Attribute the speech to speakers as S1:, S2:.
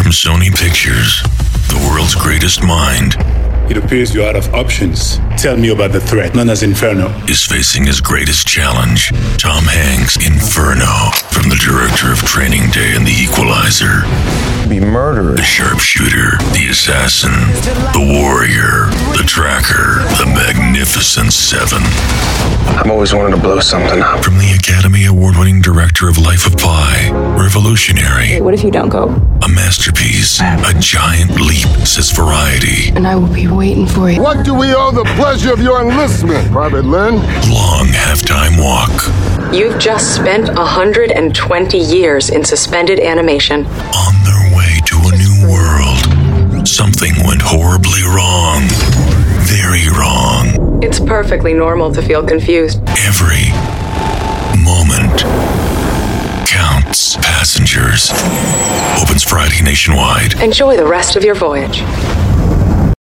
S1: From Sony Pictures, the world's greatest mind
S2: It appears you're out of options. Tell me about the threat known as Inferno.
S1: is facing his greatest challenge. Tom Hanks' Inferno, from the director of Training Day and The Equalizer.
S3: Be murderers.
S1: The sharpshooter, the assassin, the warrior, the tracker, the Magnificent Seven.
S3: I've always wanted to blow something up.
S1: From the Academy Award-winning director of Life of Pi, Revolutionary,
S4: What if you don't go?
S1: a masterpiece, a giant leap, says Variety.
S4: And I will be waiting for you.
S5: What do we owe the pleasure of your enlistment, Private Lynn?
S1: Long halftime walk.
S6: You've just spent 120 years in suspended animation.
S1: On their way to a new world, something went horribly wrong. Very wrong.
S6: It's perfectly normal to feel confused.
S1: Every moment counts. Passengers opens Friday nationwide.
S6: Enjoy the rest of your voyage.